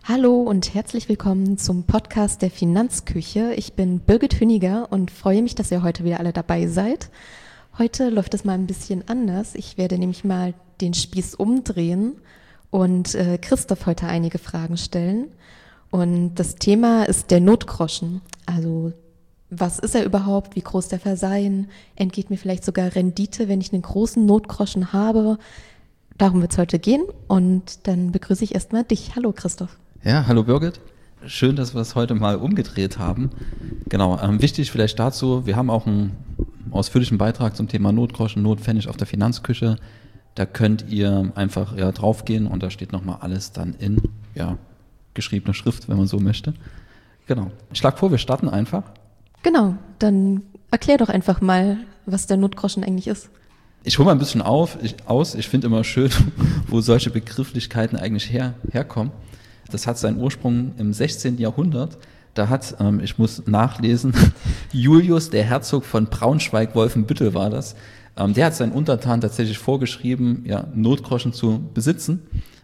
Hallo und herzlich willkommen zum Podcast der Finanzküche. Ich bin Birgit Hüniger und freue mich, dass ihr heute wieder alle dabei seid. Heute läuft es mal ein bisschen anders. Ich werde nämlich mal den Spieß umdrehen und Christoph heute einige Fragen stellen. Und das Thema ist der Notgroschen. Also was ist er überhaupt? Wie groß darf er sein? Entgeht mir vielleicht sogar Rendite, wenn ich einen großen Notgroschen habe? Darum wird es heute gehen und dann begrüße ich erstmal dich. Hallo Christoph. Ja, hallo Birgit. Schön, dass wir es heute mal umgedreht haben. Genau, wichtig vielleicht dazu, wir haben auch einen ausführlichen Beitrag zum Thema Notgroschen, Notpfennig auf der Finanzküche. Da könnt ihr einfach draufgehen und da steht nochmal alles dann in geschriebener Schrift, wenn man so möchte. Genau. Ich schlage vor, wir starten einfach. Genau, dann erklär doch einfach mal, was der Notgroschen eigentlich ist. Ich hole mal ein bisschen aus. Ich finde immer schön, wo solche Begrifflichkeiten eigentlich herkommen. Das hat seinen Ursprung im 16. Jahrhundert. Da hat, ich muss nachlesen, Julius, der Herzog von Braunschweig-Wolfenbüttel war das, der hat seinen Untertanen tatsächlich vorgeschrieben, Notgroschen zu besitzen.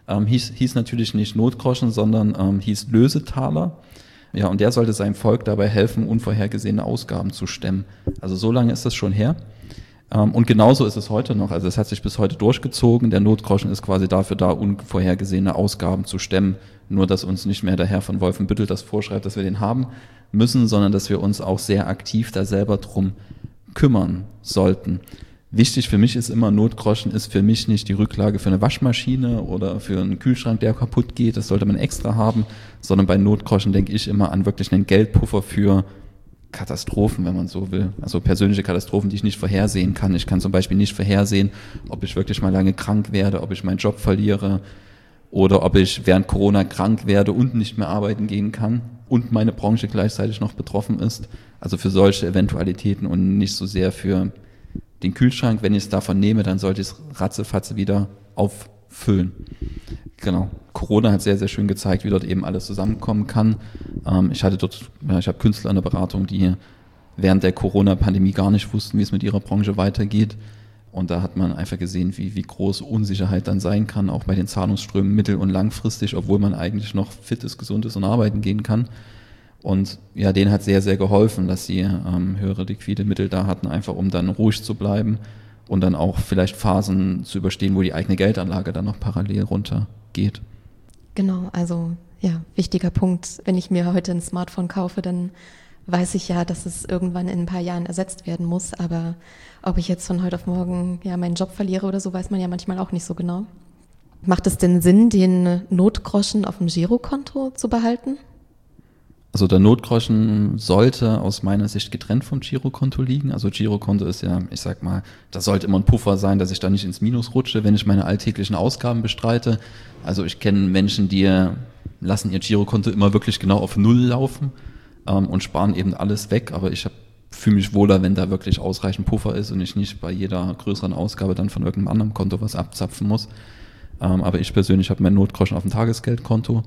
Hieß natürlich nicht Notgroschen, sondern hieß Lösetaler. Ja, und der sollte seinem Volk dabei helfen, unvorhergesehene Ausgaben zu stemmen. Also so lange ist das schon her. Und genauso ist es heute noch. Also es hat sich bis heute durchgezogen. Der Notgroschen ist quasi dafür da, unvorhergesehene Ausgaben zu stemmen. Nur, dass uns nicht mehr der Herr von Wolfenbüttel das vorschreibt, dass wir den haben müssen, sondern dass wir uns auch sehr aktiv da selber drum kümmern sollten. Wichtig für mich ist immer, Notgroschen ist für mich nicht die Rücklage für eine Waschmaschine oder für einen Kühlschrank, der kaputt geht. Das sollte man extra haben, sondern bei Notgroschen denke ich immer an wirklich einen Geldpuffer für Katastrophen, wenn man so will. Also persönliche Katastrophen, die ich nicht vorhersehen kann. Ich kann zum Beispiel nicht vorhersehen, ob ich wirklich mal lange krank werde, ob ich meinen Job verliere oder ob ich während Corona krank werde und nicht mehr arbeiten gehen kann und meine Branche gleichzeitig noch betroffen ist. Also für solche Eventualitäten und nicht so sehr für den Kühlschrank. Wenn ich es davon nehme, dann sollte ich es ratzefatze wieder auffüllen. Genau. Corona hat sehr, sehr schön gezeigt, wie dort eben alles zusammenkommen kann. Ich habe Künstler in der Beratung, die während der Corona-Pandemie gar nicht wussten, wie es mit ihrer Branche weitergeht. Und da hat man einfach gesehen, wie groß Unsicherheit dann sein kann, auch bei den Zahlungsströmen mittel- und langfristig, obwohl man eigentlich noch fit ist, gesund ist und arbeiten gehen kann. Und ja, denen hat sehr, sehr geholfen, dass sie höhere liquide Mittel da hatten, einfach um dann ruhig zu bleiben und dann auch vielleicht Phasen zu überstehen, wo die eigene Geldanlage dann noch parallel runtergeht. Genau, also ja, wichtiger Punkt. Wenn ich mir heute ein Smartphone kaufe, dann weiß ich ja, dass es irgendwann in ein paar Jahren ersetzt werden muss. Aber ob ich jetzt von heute auf morgen meinen Job verliere oder so, weiß man ja manchmal auch nicht so genau. Macht es denn Sinn, den Notgroschen auf dem Girokonto zu behalten? Also der Notgroschen sollte aus meiner Sicht getrennt vom Girokonto liegen. Also Girokonto ist ja, ich sag mal, da sollte immer ein Puffer sein, dass ich da nicht ins Minus rutsche, wenn ich meine alltäglichen Ausgaben bestreite. Also ich kenne Menschen, die lassen ihr Girokonto immer wirklich genau auf Null laufen und sparen eben alles weg. Aber ich fühle mich wohler, wenn da wirklich ausreichend Puffer ist und ich nicht bei jeder größeren Ausgabe dann von irgendeinem anderen Konto was abzapfen muss. Aber ich persönlich habe meinen Notgroschen auf dem Tagesgeldkonto.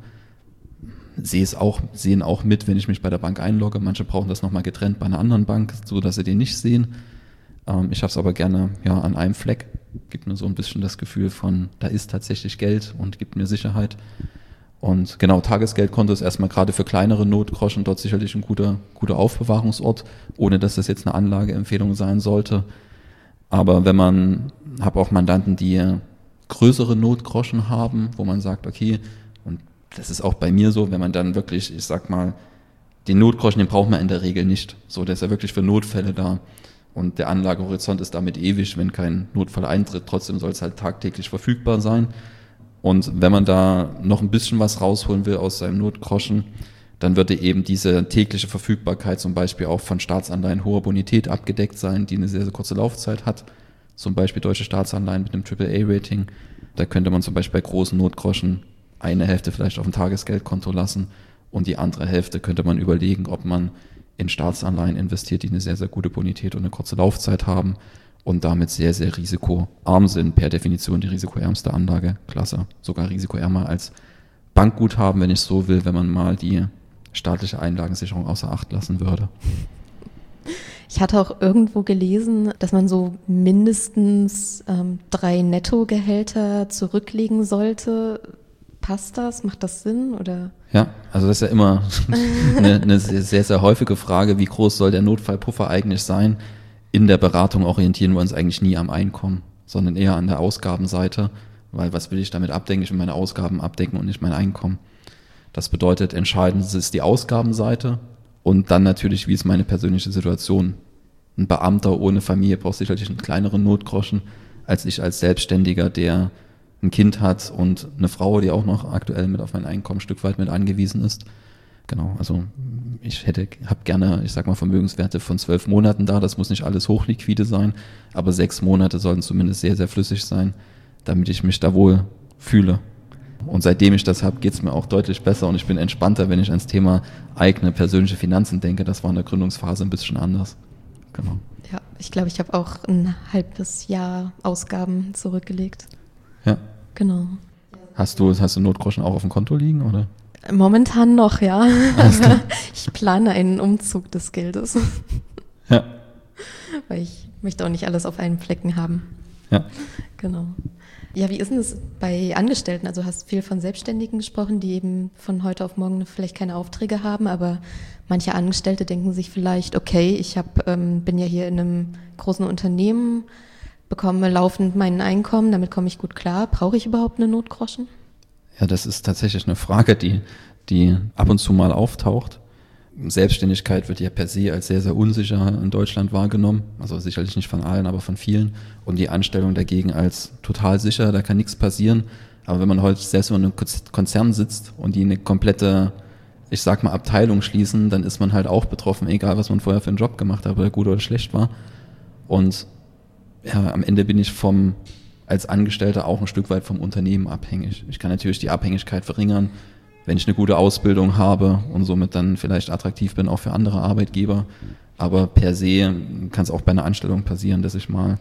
Sehen auch mit, wenn ich mich bei der Bank einlogge. Manche brauchen das nochmal getrennt bei einer anderen Bank, so dass sie den nicht sehen. Ich habe es aber gerne an einem Fleck. Gibt mir so ein bisschen das Gefühl von, da ist tatsächlich Geld und gibt mir Sicherheit. Und genau, Tagesgeldkonto ist erstmal gerade für kleinere Notgroschen dort sicherlich ein guter Aufbewahrungsort, ohne dass das jetzt eine Anlageempfehlung sein sollte. Aber habe auch Mandanten, die größere Notgroschen haben, wo man sagt, okay, und das ist auch bei mir so, wenn man dann wirklich, ich sag mal, den Notgroschen, den braucht man in der Regel nicht. So, der ist ja wirklich für Notfälle da. Und der Anlagehorizont ist damit ewig, wenn kein Notfall eintritt. Trotzdem soll es halt tagtäglich verfügbar sein. Und wenn man da noch ein bisschen was rausholen will aus seinem Notgroschen, dann würde eben diese tägliche Verfügbarkeit zum Beispiel auch von Staatsanleihen hoher Bonität abgedeckt sein, die eine sehr, sehr kurze Laufzeit hat. Zum Beispiel deutsche Staatsanleihen mit einem AAA-Rating. Da könnte man zum Beispiel bei großen Notgroschen eine Hälfte vielleicht auf ein Tagesgeldkonto lassen und die andere Hälfte könnte man überlegen, ob man in Staatsanleihen investiert, die eine sehr, sehr gute Bonität und eine kurze Laufzeit haben und damit sehr, sehr risikoarm sind. Per Definition die risikoärmste Anlageklasse. Sogar risikoärmer als Bankguthaben, wenn ich so will, wenn man mal die staatliche Einlagensicherung außer Acht lassen würde. Ich hatte auch irgendwo gelesen, dass man so mindestens 3 Nettogehälter zurücklegen sollte. Passt das? Macht das Sinn? Oder? Ja, also das ist ja immer eine sehr, sehr häufige Frage, wie groß soll der Notfallpuffer eigentlich sein? In der Beratung orientieren wir uns eigentlich nie am Einkommen, sondern eher an der Ausgabenseite, weil was will ich damit abdecken? Ich will meine Ausgaben abdecken und nicht mein Einkommen. Das bedeutet, entscheidend ist die Ausgabenseite und dann natürlich, wie ist meine persönliche Situation? Ein Beamter ohne Familie braucht sicherlich einen kleineren Notgroschen als ich als Selbstständiger, der ein Kind hat und eine Frau, die auch noch aktuell mit auf mein Einkommen ein Stück weit mit angewiesen ist. Genau, also ich habe gerne, ich sag mal, Vermögenswerte von 12 Monaten da, das muss nicht alles hochliquide sein, aber 6 Monate sollten zumindest sehr, sehr flüssig sein, damit ich mich da wohl fühle. Und seitdem ich das habe, geht es mir auch deutlich besser und ich bin entspannter, wenn ich ans Thema eigene persönliche Finanzen denke. Das war in der Gründungsphase ein bisschen anders. Genau. Ja, ich glaube, ich habe auch ein halbes Jahr Ausgaben zurückgelegt. Ja. Genau. Hast du Notgroschen auch auf dem Konto liegen, oder? Momentan noch, ja. Ich plane einen Umzug des Geldes. Ja. Weil ich möchte auch nicht alles auf einen Flecken haben. Ja. Genau. Ja, wie ist denn es bei Angestellten? Also du hast viel von Selbstständigen gesprochen, die eben von heute auf morgen vielleicht keine Aufträge haben, aber manche Angestellte denken sich vielleicht, okay, ich bin ja hier in einem großen Unternehmen, bekomme laufend mein Einkommen, damit komme ich gut klar. Brauche ich überhaupt eine Notgroschen? Ja, das ist tatsächlich eine Frage, die ab und zu mal auftaucht. Selbstständigkeit wird ja per se als sehr, sehr unsicher in Deutschland wahrgenommen. Also sicherlich nicht von allen, aber von vielen. Und die Anstellung dagegen als total sicher, da kann nichts passieren. Aber wenn man heute selbst in einem Konzern sitzt und die eine komplette, ich sag mal, Abteilung schließen, dann ist man halt auch betroffen, egal was man vorher für einen Job gemacht hat, ob der gut oder schlecht war. Und ja, am Ende bin ich als Angestellter auch ein Stück weit vom Unternehmen abhängig. Ich kann natürlich die Abhängigkeit verringern, wenn ich eine gute Ausbildung habe und somit dann vielleicht attraktiv bin, auch für andere Arbeitgeber. Aber per se kann es auch bei einer Anstellung passieren, dass ich mal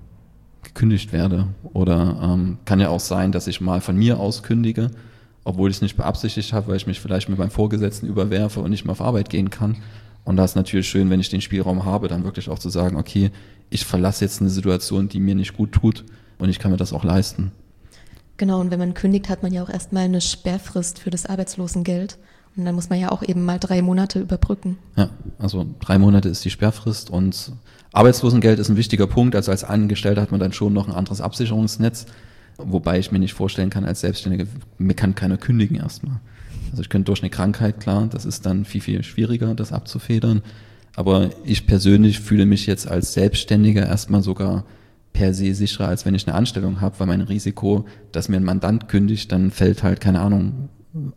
gekündigt werde. Oder kann ja auch sein, dass ich mal von mir aus kündige, obwohl ich es nicht beabsichtigt habe, weil ich mich vielleicht mit meinem Vorgesetzten überwerfe und nicht mehr auf Arbeit gehen kann. Und da ist natürlich schön, wenn ich den Spielraum habe, dann wirklich auch zu sagen, okay, ich verlasse jetzt eine Situation, die mir nicht gut tut und ich kann mir das auch leisten. Genau, und wenn man kündigt, hat man ja auch erstmal eine Sperrfrist für das Arbeitslosengeld. Und dann muss man ja auch eben mal 3 Monate überbrücken. Ja, also 3 Monate ist die Sperrfrist und Arbeitslosengeld ist ein wichtiger Punkt. Also als Angestellter hat man dann schon noch ein anderes Absicherungsnetz, wobei ich mir nicht vorstellen kann, als Selbstständiger, mir kann keiner kündigen erstmal. Also ich könnte durch eine Krankheit, klar, das ist dann viel, viel schwieriger, das abzufedern. Aber ich persönlich fühle mich jetzt als Selbstständiger erstmal sogar per se sicherer, als wenn ich eine Anstellung habe, weil mein Risiko, dass mir ein Mandant kündigt, dann fällt halt, keine Ahnung,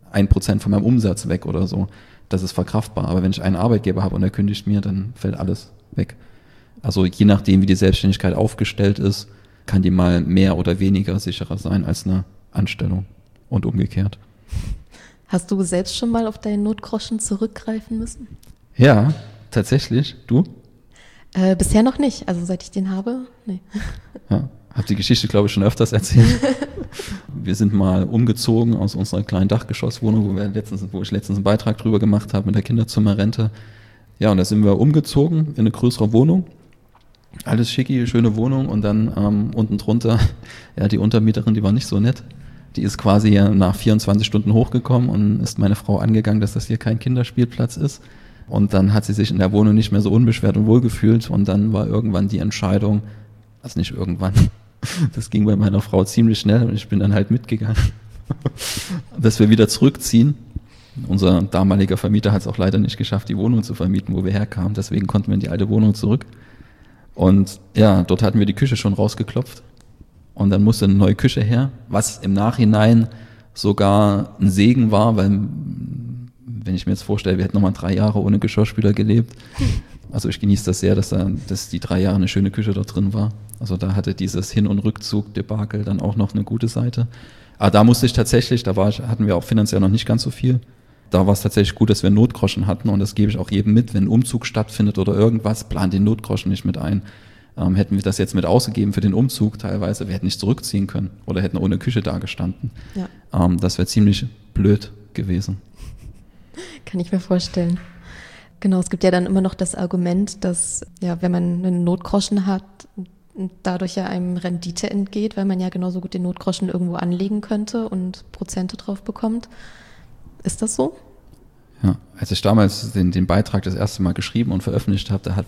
1% von meinem Umsatz weg oder so. Das ist verkraftbar. Aber wenn ich einen Arbeitgeber habe und er kündigt mir, dann fällt alles weg. Also je nachdem, wie die Selbstständigkeit aufgestellt ist, kann die mal mehr oder weniger sicherer sein als eine Anstellung und umgekehrt. Hast du selbst schon mal auf deinen Notgroschen zurückgreifen müssen? Ja, tatsächlich. Du? Bisher noch nicht. Also seit ich den habe, nee. Ja, habe die Geschichte, glaube ich, schon öfters erzählt. Wir sind mal umgezogen aus unserer kleinen Dachgeschosswohnung, wo ich letztens einen Beitrag drüber gemacht habe mit der Kinderzimmerrente. Ja, und da sind wir umgezogen in eine größere Wohnung. Alles schicki, schöne Wohnung und dann unten drunter, ja, die Untermieterin, die war nicht so nett. Die ist quasi nach 24 Stunden hochgekommen und ist meine Frau angegangen, dass das hier kein Kinderspielplatz ist. Und dann hat sie sich in der Wohnung nicht mehr so unbeschwert und wohlgefühlt und dann war irgendwann die Entscheidung, also nicht irgendwann, das ging bei meiner Frau ziemlich schnell und ich bin dann halt mitgegangen, dass wir wieder zurückziehen. Unser damaliger Vermieter hat es auch leider nicht geschafft, die Wohnung zu vermieten, wo wir herkamen, deswegen konnten wir in die alte Wohnung zurück. Und ja, dort hatten wir die Küche schon rausgeklopft und dann musste eine neue Küche her, was im Nachhinein sogar ein Segen war, weil wenn ich mir jetzt vorstelle, wir hätten nochmal 3 Jahre ohne Geschirrspüler gelebt. Also ich genieße das sehr, dass die 3 Jahre eine schöne Küche da drin war. Also da hatte dieses Hin- und Rückzug-Debakel dann auch noch eine gute Seite. Aber da musste ich tatsächlich, hatten wir auch finanziell noch nicht ganz so viel. Da war es tatsächlich gut, dass wir einen Notgroschen hatten und das gebe ich auch jedem mit, wenn ein Umzug stattfindet oder irgendwas, plant den Notgroschen nicht mit ein. Hätten wir das jetzt mit ausgegeben für den Umzug teilweise, wir hätten nicht zurückziehen können oder hätten ohne Küche dagestanden. Ja. Das wäre ziemlich blöd gewesen. Kann ich mir vorstellen. Genau, es gibt ja dann immer noch das Argument, dass, ja, wenn man einen Notgroschen hat, dadurch ja einem Rendite entgeht, weil man ja genauso gut den Notgroschen irgendwo anlegen könnte und Prozente drauf bekommt. Ist das so? Ja, als ich damals den Beitrag das erste Mal geschrieben und veröffentlicht habe, da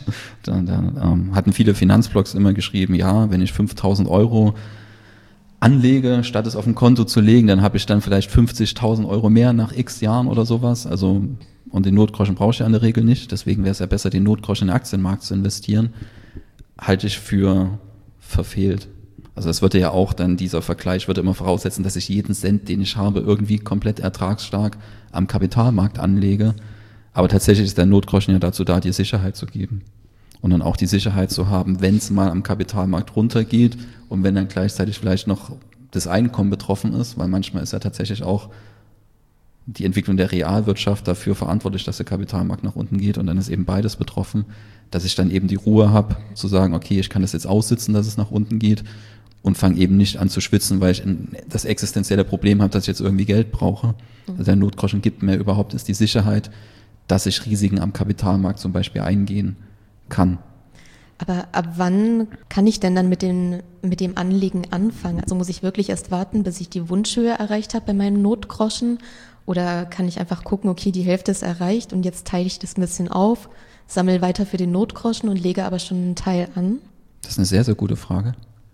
hatten viele Finanzblogs immer geschrieben, ja, wenn ich 5.000 Euro anlege, statt es auf ein Konto zu legen, dann habe ich dann vielleicht 50.000 Euro mehr nach x Jahren oder sowas. Also, und den Notgroschen brauche ich ja in der Regel nicht. Deswegen wäre es ja besser, den Notgroschen in den Aktienmarkt zu investieren. Halte ich für verfehlt. Also es würde ja auch dann, dieser Vergleich würde immer voraussetzen, dass ich jeden Cent, den ich habe, irgendwie komplett ertragsstark am Kapitalmarkt anlege. Aber tatsächlich ist der Notgroschen ja dazu da, dir Sicherheit zu geben. Und dann auch die Sicherheit zu haben, wenn es mal am Kapitalmarkt runtergeht und wenn dann gleichzeitig vielleicht noch das Einkommen betroffen ist, weil manchmal ist ja tatsächlich auch die Entwicklung der Realwirtschaft dafür verantwortlich, dass der Kapitalmarkt nach unten geht und dann ist eben beides betroffen, dass ich dann eben die Ruhe habe, zu sagen, okay, ich kann das jetzt aussitzen, dass es nach unten geht und fange eben nicht an zu schwitzen, weil ich das existenzielle Problem habe, dass ich jetzt irgendwie Geld brauche. Also der Notgroschen gibt mir überhaupt ist die Sicherheit, dass ich Risiken am Kapitalmarkt zum Beispiel eingehen kann. Aber ab wann kann ich denn dann mit dem Anlegen anfangen? Also muss ich wirklich erst warten, bis ich die Wunschhöhe erreicht habe bei meinem Notgroschen? Oder kann ich einfach gucken, okay, die Hälfte ist erreicht und jetzt teile ich das ein bisschen auf, sammle weiter für den Notgroschen und lege aber schon einen Teil an? Das ist eine sehr, sehr gute Frage.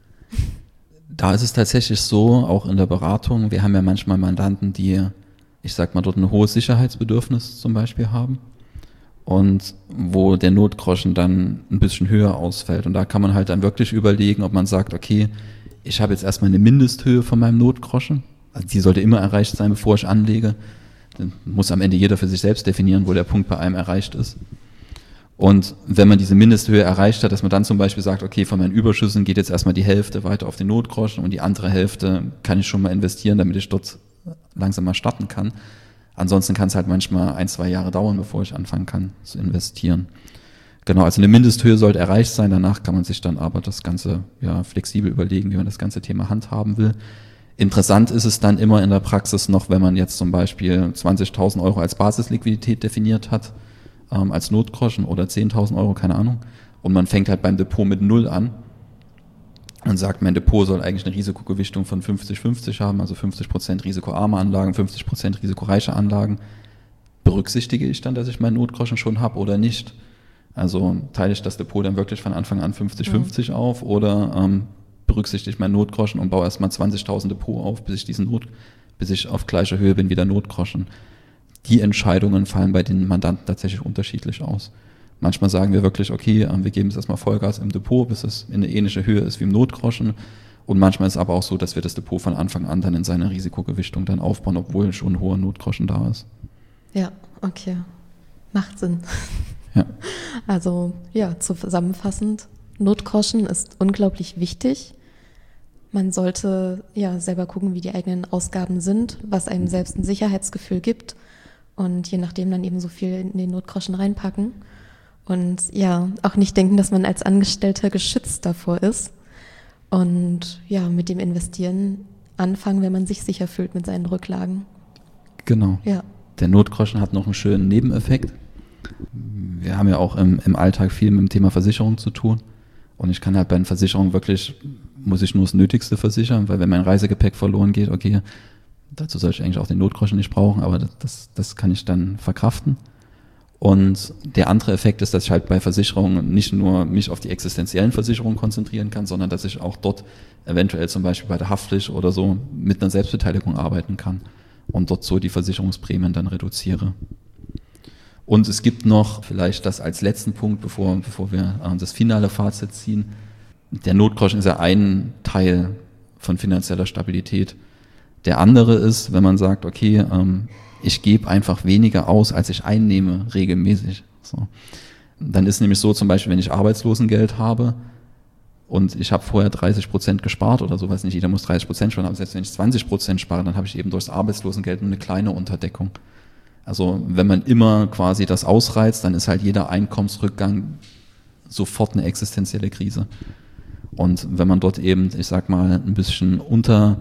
Da ist es tatsächlich so, auch in der Beratung, wir haben ja manchmal Mandanten, die, ich sag mal, dort ein hohes Sicherheitsbedürfnis zum Beispiel haben und wo der Notgroschen dann ein bisschen höher ausfällt. Und da kann man halt dann wirklich überlegen, ob man sagt, okay, ich habe jetzt erstmal eine Mindesthöhe von meinem Notgroschen. Also die sollte immer erreicht sein, bevor ich anlege. Dann muss am Ende jeder für sich selbst definieren, wo der Punkt bei einem erreicht ist. Und wenn man diese Mindesthöhe erreicht hat, dass man dann zum Beispiel sagt, okay, von meinen Überschüssen geht jetzt erstmal die Hälfte weiter auf den Notgroschen und die andere Hälfte kann ich schon mal investieren, damit ich dort langsam mal starten kann. Ansonsten kann es halt manchmal 1-2 Jahre dauern, bevor ich anfangen kann zu investieren. Genau, also eine Mindesthöhe sollte erreicht sein, danach kann man sich dann aber das Ganze ja flexibel überlegen, wie man das ganze Thema handhaben will. Interessant ist es dann immer in der Praxis noch, wenn man jetzt zum Beispiel 20.000 Euro als Basisliquidität definiert hat, als Notgroschen oder 10.000 Euro, keine Ahnung, und man fängt halt beim Depot mit 0 an und sagt, mein Depot soll eigentlich eine Risikogewichtung von 50-50 haben, also 50% risikoarme Anlagen, 50% risikoreiche Anlagen. Berücksichtige ich dann, dass ich meinen Notgroschen schon habe oder nicht? Also teile ich das Depot dann wirklich von Anfang an 50-50 auf oder berücksichtige ich meinen Notgroschen und baue erstmal 20.000 Depot auf, bis ich auf gleicher Höhe bin wie der Notgroschen. Die Entscheidungen fallen bei den Mandanten tatsächlich unterschiedlich aus. Manchmal sagen wir wirklich, okay, wir geben es erstmal Vollgas im Depot, bis es in eine ähnliche Höhe ist wie im Notgroschen. Und manchmal ist es aber auch so, dass wir das Depot von Anfang an dann in seiner Risikogewichtung dann aufbauen, obwohl schon ein hoher Notgroschen da ist. Ja, okay. Macht Sinn. Ja. Also ja, zusammenfassend, Notgroschen ist unglaublich wichtig. Man sollte ja selber gucken, wie die eigenen Ausgaben sind, was einem selbst ein Sicherheitsgefühl gibt und je nachdem dann eben so viel in den Notgroschen reinpacken und ja, auch nicht denken, dass man als Angestellter geschützt davor ist und ja, mit dem Investieren anfangen, wenn man sich sicher fühlt mit seinen Rücklagen. Genau. Ja. Der Notgroschen hat noch einen schönen Nebeneffekt. Wir haben ja auch im Alltag viel mit dem Thema Versicherung zu tun. Und ich kann halt bei den Versicherungen wirklich, muss ich nur das Nötigste versichern, weil wenn mein Reisegepäck verloren geht, okay, dazu soll ich eigentlich auch den Notgroschen nicht brauchen, aber das kann ich dann verkraften. Und der andere Effekt ist, dass ich halt bei Versicherungen nicht nur mich auf die existenziellen Versicherungen konzentrieren kann, sondern dass ich auch dort eventuell zum Beispiel bei der Haftpflicht oder so mit einer Selbstbeteiligung arbeiten kann und dort so die Versicherungsprämien dann reduziere. Und es gibt noch vielleicht das als letzten Punkt, bevor wir das finale Fazit ziehen. Der Notgroschen ist ja ein Teil von finanzieller Stabilität. Der andere ist, wenn man sagt, okay, ich gebe einfach weniger aus, als ich einnehme, regelmäßig. So. Dann ist nämlich so, zum Beispiel, wenn ich Arbeitslosengeld habe und ich habe vorher 30% gespart oder so, weiß nicht, jeder muss 30% sparen, aber selbst wenn ich 20% spare, dann habe ich eben durchs Arbeitslosengeld nur eine kleine Unterdeckung. Also wenn man immer quasi das ausreizt, dann ist halt jeder Einkommensrückgang sofort eine existenzielle Krise. Und wenn man dort eben, ich sag mal, ein bisschen unter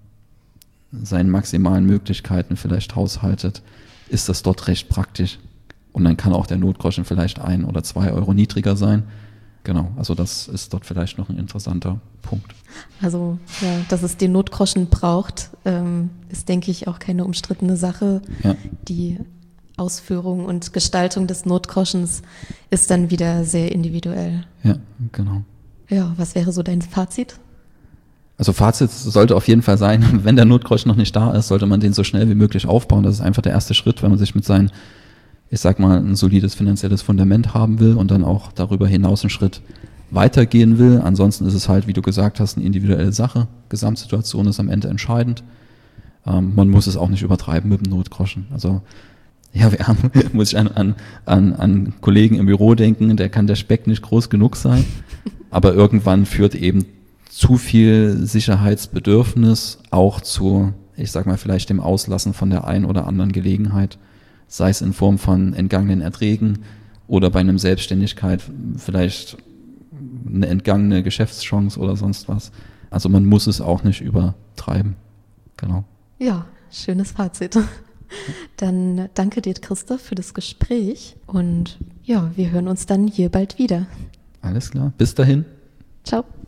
seinen maximalen Möglichkeiten vielleicht haushaltet, ist das dort recht praktisch. Und dann kann auch der Notgroschen vielleicht 1 oder 2 Euro niedriger sein. Genau, also das ist dort vielleicht noch ein interessanter Punkt. Also ja, dass es den Notgroschen braucht, ist, denke ich, auch keine umstrittene Sache. Ja. Die Ausführung und Gestaltung des Notgroschens ist dann wieder sehr individuell. Ja, genau. Ja, was wäre so dein Fazit? Also Fazit sollte auf jeden Fall sein, wenn der Notgroschen noch nicht da ist, sollte man den so schnell wie möglich aufbauen. Das ist einfach der erste Schritt, wenn man sich mit seinen, ich sag mal, ein solides finanzielles Fundament haben will und dann auch darüber hinaus einen Schritt weitergehen will. Ansonsten ist es halt, wie du gesagt hast, eine individuelle Sache. Gesamtsituation ist am Ende entscheidend. Man muss es auch nicht übertreiben mit dem Notgroschen. Also ja, muss ich an Kollegen im Büro denken, der kann der Speck nicht groß genug sein. Aber irgendwann führt eben zu viel Sicherheitsbedürfnis auch zu, ich sag mal, vielleicht dem Auslassen von der einen oder anderen Gelegenheit, sei es in Form von entgangenen Erträgen oder bei einem Selbstständigkeit vielleicht eine entgangene Geschäftschance oder sonst was. Also man muss es auch nicht übertreiben. Genau. Ja, schönes Fazit. Dann danke dir, Christoph, für das Gespräch und ja, wir hören uns dann hier bald wieder. Alles klar. Bis dahin. Ciao.